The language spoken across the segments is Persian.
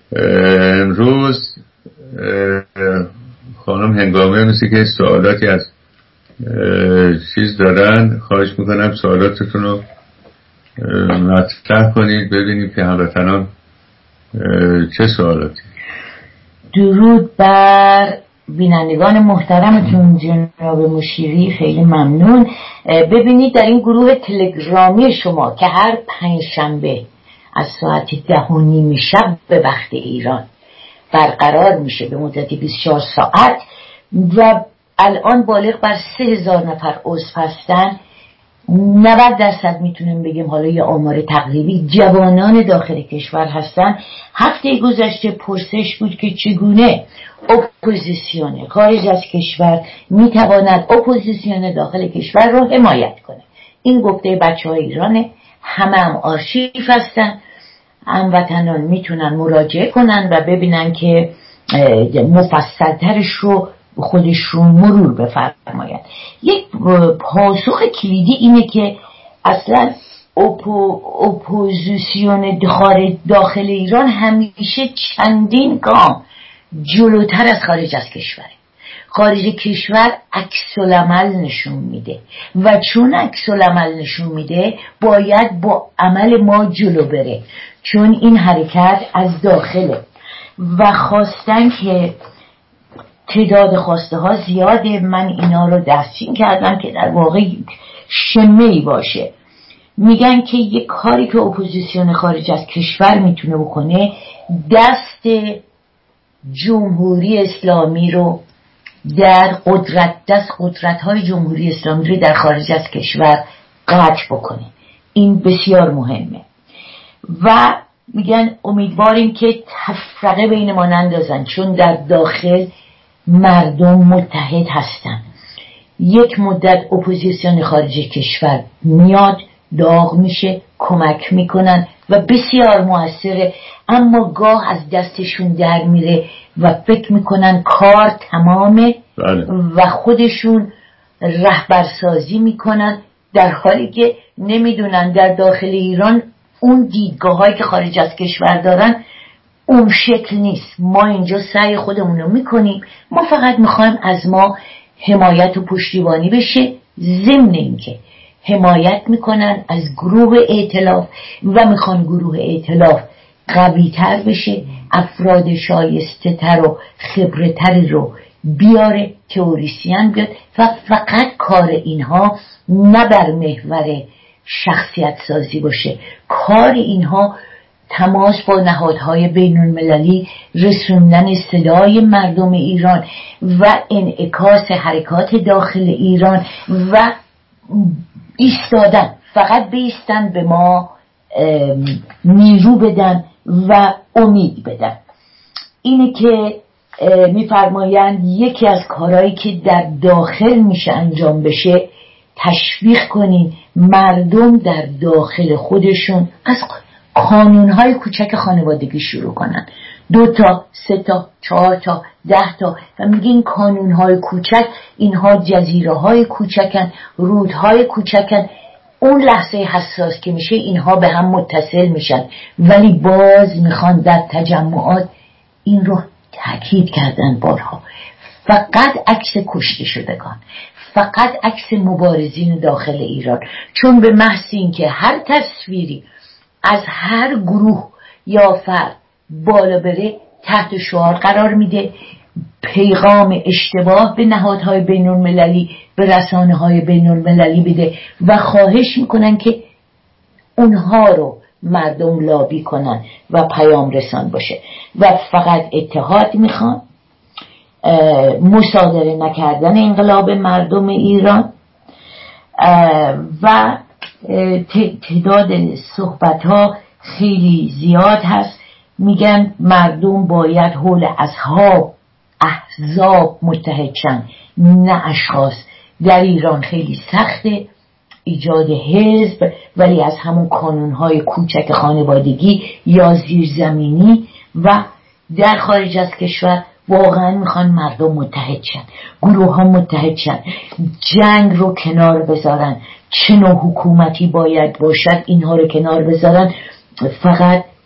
امروز خانم هنگامه مثل که سوالاتی از چیز دارن، خواهش میکنم سوالاتتون رو مطرح کنید ببینیم که هموطنان چه سوالاتی. درود بر بینندگان محترمتون جناب مشیری، خیلی ممنون. ببینید در این گروه تلگرامی شما که هر پنجشنبه از ساعت 10:30 شب به وقت ایران برقرار میشه به مدت 24 ساعت و الان بالغ بر 3000 نفر عضو هستن، 90% میتونیم بگیم، حالا یه آمار تقریبی، جوانان داخل کشور هستن. هفته گذشته پرسش بود که چگونه اپوزیسیون خارج از کشور میتواند اپوزیسیون داخل کشور رو حمایت کنه. این گفته بچهای ایرانه، همه هم آرشیو هستن، هموطنان میتونن مراجعه کنن و ببینن که مفصلترش رو خودشون مرور بفرماید. یک پاسخ کلیدی اینه که اصلا اپوزیسیون داخل ایران همیشه چندین گام جلوتر از خارج از کشوره. خارج کشور عکس‌العمل نشون میده و چون عکس‌العمل نشون میده باید با عمل ما جلو بره، چون این حرکت از داخله و خواستن که تعداد خواسته ها زیاده. من اینا رو دستچین کردم که در واقع شمه‌ای باشه. میگن که یک کاری که اپوزیسیون خارج از کشور میتونه بکنه، دست جمهوری اسلامی رو در قدرت‌های جمهوری اسلامی رو در خارج از کشور قطع بکنه. این بسیار مهمه و میگن امیدواریم که تفرقه بین ما نندازن، چون در داخل مردم متحد هستن. یک مدت اپوزیسیون خارج کشور میاد، داغ میشه، کمک میکنن و بسیار موثره، اما گاه از دستشون در میره و فکر میکنن کار تمامه و خودشون رهبرسازی میکنن، در حالی که نمیدونن در داخل ایران اون دیدگاه هایی که خارج از کشور دارن اون شکل نیست. ما اینجا سعی خودمون رو میکنیم، ما فقط میخوایم از ما حمایت و پشتیبانی بشه، ضمن اینکه حمایت میکنن از گروه ائتلاف و میخوان گروه ائتلاف قوی تر بشه، افراد شایسته تر و خبره تری رو بیاره، تئوریسین بیاد و فقط کار اینها نه بر محور شخصیت سازی باشه، کار اینها تماس با نهادهای بین المللی، رسوندن صدای مردم ایران و انعکاس حرکات داخل ایران و ایستادن، فقط بیستن، به ما نیرو بدن و امید بدن. اینه که میفرمایند یکی از کارهایی که در داخل میشه انجام بشه، تشویق کنین مردم در داخل خودشون از قانونهای کوچک خانوادگی شروع کنن، 2 تا 3 تا 4 تا 10 تا و میگین قانونهای کوچک، اینها جزیره های کوچکن، رودهای کوچکن. اون لحظه حساس که میشه اینها به هم متصل میشن، ولی باز میخوان در تجمعات این رو تاکید کردن بارها، فقط عکس کشته شدگان، فقط عکس مبارزین داخل ایران، چون به محض این که هر تصویری از هر گروه یا فرد بالا بره تحت شعار قرار میده، پیغام اشتباه به نهادهای بین المللی، به رسانه های بین المللی بده و خواهش میکنن که اونها رو مردم لابی کنن و پیام رسان باشه و فقط اتحاد میخوان، مصادره نکردن انقلاب مردم ایران و تعداد صحبت ها خیلی زیاد هست. میگن مردم باید حول احزاب متحد شن، نه اشخاص. در ایران خیلی سخته ایجاد حزب، ولی از همون قانونهای کوچک خانوادگی یا زیرزمینی و در خارج از کشور واقعا میخوان مردم متحد شن، گروه ها متحد شن، جنگ رو کنار بذارن، چه نوع حکومتی باید باشد اینها رو کنار بذارن، فقط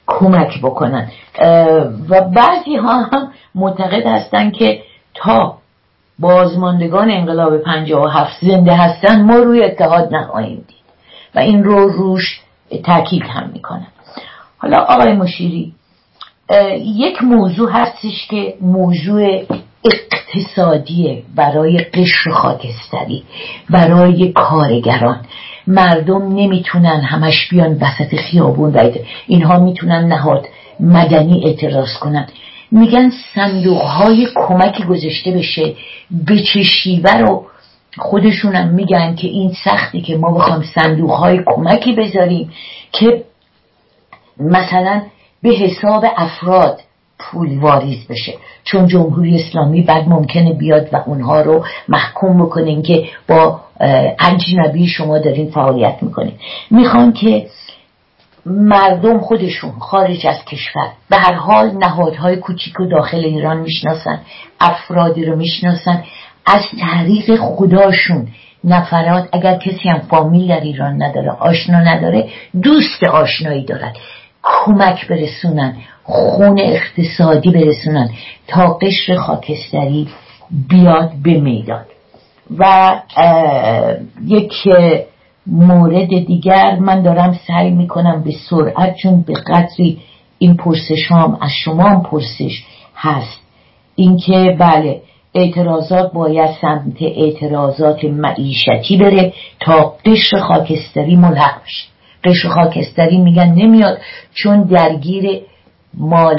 کمک بکنن و بعضی ها هم معتقد هستن که تا بازماندگان انقلاب 57 زنده هستن ما روی اتحاد نخواهیم دید و این رو روش تاکید هم میکنن. حالا آقای مشیری، یک موضوع هستش که موضوع اقتصادیه برای قشر خاکستری، برای کارگران. مردم نمیتونن همش بیان وسط خیابون و اینها میتونن نهاد مدنی اعتراض کنن. میگن صندوقهای کمکی گذاشته بشه به چه شیوه رو خودشونم میگن که این سختی که ما بخوام صندوقهای کمکی بذاریم که مثلا به حساب افراد پول واریز بشه، چون جمهوری اسلامی بعد ممکنه بیاد و اونها رو محکوم بکنین که با اجنبی شما دارین فعالیت میکنین. میخوان که مردم خودشون خارج از کشور به هر حال نهادهای کوچیک و داخل ایران میشناسن، افرادی رو میشناسن، از طریق خداشون نفرات، اگر کسی هم فامیل در ایران نداره، آشنا نداره، دوست آشنایی دارد، کمک برسونن، خون اقتصادی برسونن تا قشر خاکستری بیاد به میدان. و یک مورد دیگر من دارم سعی میکنم به سرعت، چون به قدری این پرسش هم از شما هم پرسش هست، اینکه بله اعتراضات باید سمت اعتراضات معیشتی بره تا قشر خاکستری ملحق بشه. قشر خاکستری میگن نمیاد چون درگیر مال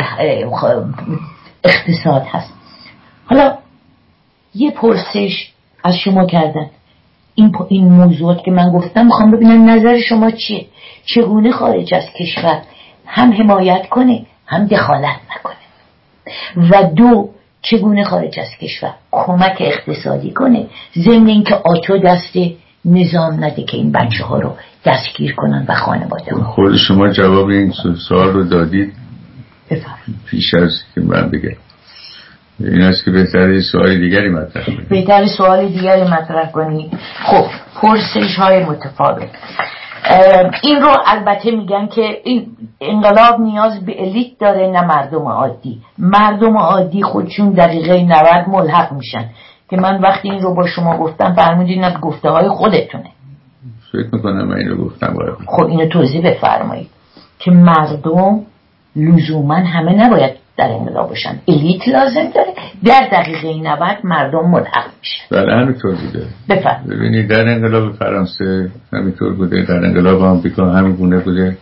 اقتصاد هست. حالا یه پرسش از شما کردن، این موضوعات که من گفتم میخوام ببینم نظر شما چیه، چگونه خارج از کشور هم حمایت کنه هم دخالت نکنه، و دو چگونه خارج از کشور کمک اقتصادی کنه ضمن اینکه آتو دست نظام نده که این بچه ها رو دستگیر کنن و خانواده ها. خود شما جواب این سوال رو دادید. پیش از که من بگم این است که بهتره سوال دیگری مطرح کنید. بهتره سوال دیگری مطرح کنید. خب پرسش های متفاوت. این رو البته میگن که این انقلاب نیاز به الیت داره نه مردم عادی. مردم عادی خودشون دقیقه 90 ملحق میشن که من وقتی این رو با شما گفتم فرمودین از گفته های خودتونه. فکر میکنم من این رو گفتم باید. خب اینو توضیح بفرمایید که مردم لزوما همه نباید در انقلاب باشن، الیت لازم داره. در دقیقه 90 مردم ملحق میشن. بله همینطور بوده. بفرمایید. ببینید در انقلاب فرانسه همینطور بوده، در انقلاب آمریکا همین گونه بوده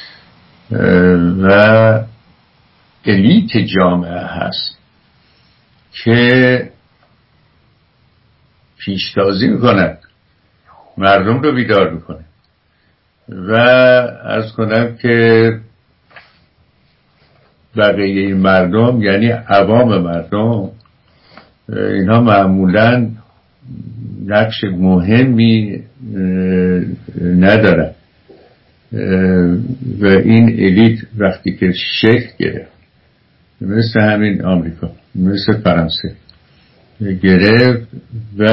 و الیت جامعه هست که پیشتازی میکنه، مردم رو بیدار میکنه و عرض کنم که بقیه مردم یعنی عوام مردم اینها معمولاً نقش مهمی ندارن و این الیت وقتی که شکل گرفت مثل همین آمریکا مثل فرانسه گرفت و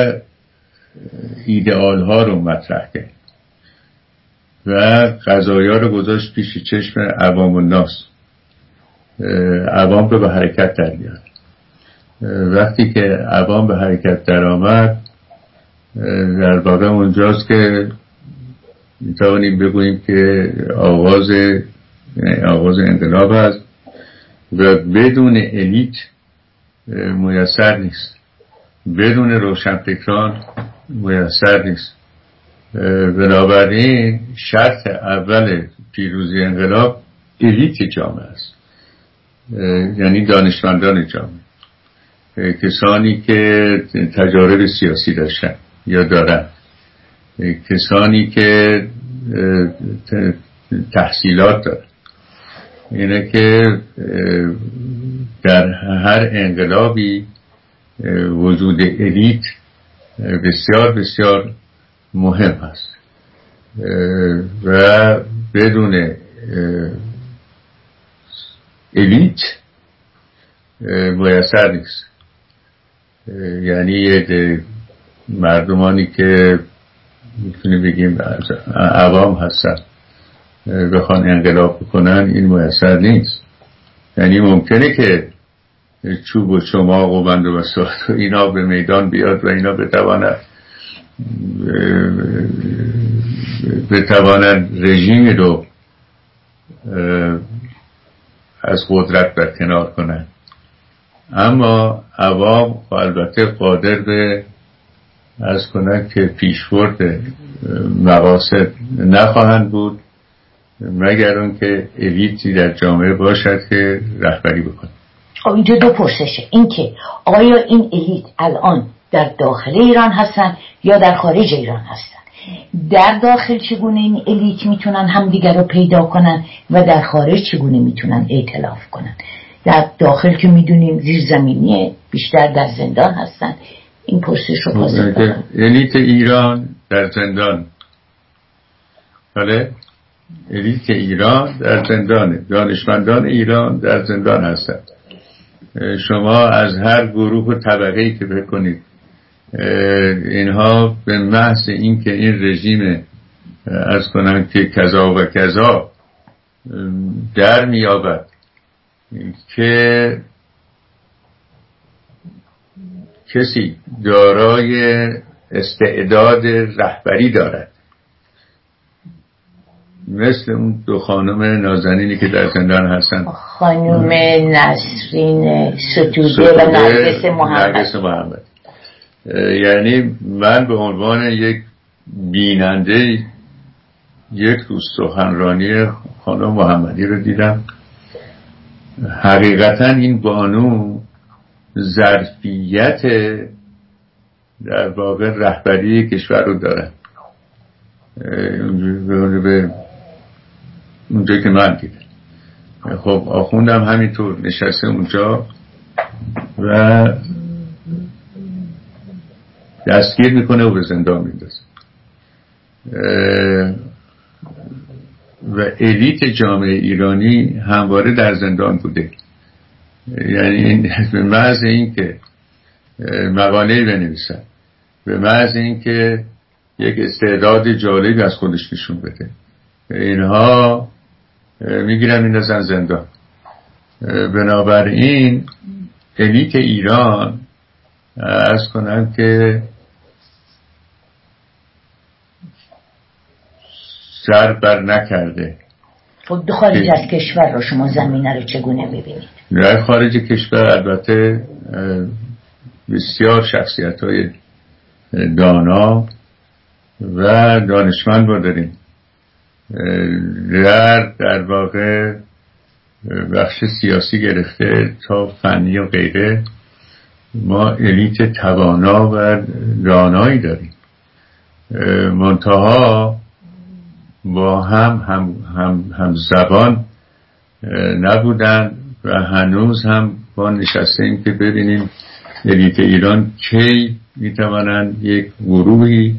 ایدئال ها رو مطرح کرد و قضایا رو گذاشت پیش چشم عوام الناس، عوام رو به حرکت در بیاره. وقتی که عوام به حرکت در آمد در واقع اونجاست که میتوانیم بگوییم که آغاز انقلاب هست و بدون الیت میسر نیست، بدون روشنفکران میسر نیست. بنابراین شرط اول پیروزی انقلاب الیت جامعه است، یعنی دانشمندان جامعه، کسانی که تجارب سیاسی داشتن یا دارن، کسانی که تحصیلات دارن. اینه که در هر انقلابی وجود الیت بسیار بسیار مهم است و بدون الیت میسر نیست. یعنی مردمانی که میتونیم بگیم عوام هستن بخوان انقلاب بکنن این میسر نیست. یعنی ممکنه که چوب و چماق و بند و بساط و اینا به میدان بیاد و اینا بتوانند رژیم رو از قدرت برکنار کنند، اما عوام البته قادر به از کنند که پیشبرد مقاصد نخواهند بود مگر اون که الیتی در جامعه باشد که رهبری بکنه. اینجا دو پرسشه، این که آیا این الیت الان در داخل ایران هستن یا در خارج ایران هستن؟ در داخل چگونه این الیت میتونن همدیگر رو پیدا کنن و در خارج چگونه میتونن ائتلاف کنن؟ در داخل که میدونیم زیرزمینیه، بیشتر در زندان هستن. این پرسش رو پاسخ بدن. الیت ایران در زندان، بله، الیت ایران در زندانه، دانشمندان ایران در زندان هستند. شما از هر گروه و طبقه‌ای که بکنید اینها به محض این که این رژیم از کنم که کذا و کذا در میابد که کسی دارای استعداد رهبری دارد، مثل اون دو خانم نازنینی که در زندان هستن، خانم نسرین ستوده و نرگس محمد. یعنی من به عنوان یک بیننده یک روز سخنرانی خانم محمدی رو دیدم. حقیقتا این بانو ظرفیت در واقع رهبری کشور رو دارن. به اونجا که من دیدم، خب آخوندم همینطور نشسته اونجا و دستگیر میکنه و به زندان میندازه و الیت جامعه ایرانی همواره در زندان بوده. یعنی به محض این که مقاله‌ای بنویسن، به محض این که یک استعداد جالبی از خودش نشون بده، اینها میگیرن میندازن زندان. بنابراین الیت ایران عرض کنم که سر بر نکرده. خب خارج از کشور رو شما زمینه رو چگونه ببینید؟ در خارج کشور البته بسیار شخصیت‌های دانا و دانشمند ما داریم. در واقع بخش سیاسی گرفته تا فنی و غیره ما الیت توانا و دانایی داریم. منتها با هم زبان نبودن و هنوز هم با نشستیم که ببینیم الیت ایران کی میتوانند یک گروهی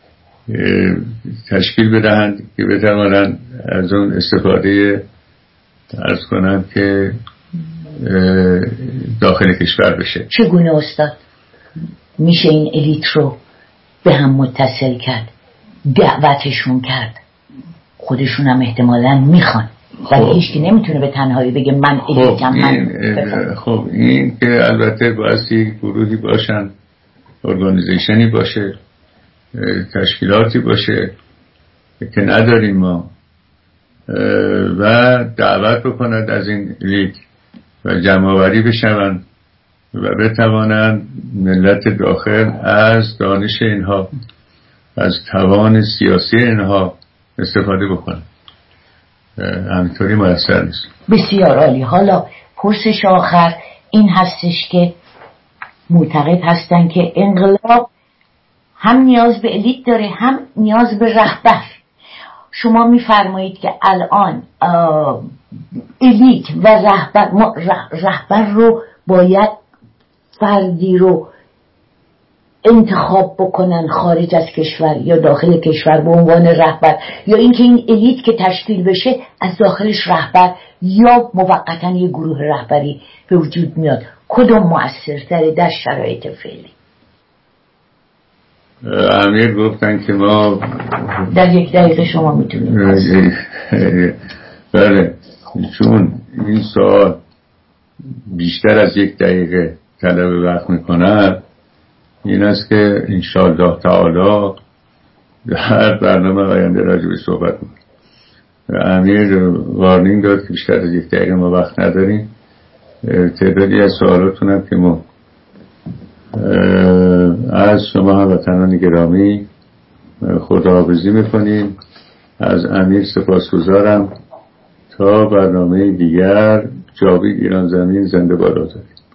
تشکیل بدهند که بتوانند از اون استفاده عرض کنند که داخل کشور بشه. چگونه استاد میشه این الیت رو به هم متصل کرد، دعوتشون کرد؟ خودشون هم احتمالاً میخوان ولی هیچکی نمیتونه به تنهایی بگه من الیتم. خب این که البته بایستی گروهی باشن، ارگانیزیشنی باشه، تشکیلاتی باشه که نداریم ما و دعوت بکنند از این لیگ و جمع‌آوری بشوند و بتوانند ملت داخل از دانش اینها، از توان سیاسی اینها استفاده بکنند. همینطوری میسر نیست. بسیار عالی. حالا پرسش آخر این هستش که معتقد هستن که انقلاب هم نیاز به الیت داره هم نیاز به رهبر. شما میفرمایید که الان الیت و رهبر رو باید فردی رو انتخاب بکنن خارج از کشور یا داخل کشور به عنوان رهبر، یا اینکه این الیت که تشکیل بشه از داخلش رهبر یا موقتا یه گروه رهبری به وجود میاد. کدوم مؤثرتره در شرایط فعلی؟ امیر گفتن که ما در 1 دقیقه شما میتونید. بله، چون این سوال بیشتر از 1 دقیقه طلب وقت میکند، این است که انشاءالله تعالی در برنامه آینده راجع به صحبت میکنم. امیر وارنینگ داد که بیشتر از 1 دقیقه ما وقت نداریم. تعدادی از سوالاتون هم که ما از شما هموطنان گرامی خداحافظی میکنیم. از امیر سپاسگزارم. تا برنامه دیگر، جاوید ایران زمین زنده باد آزادی.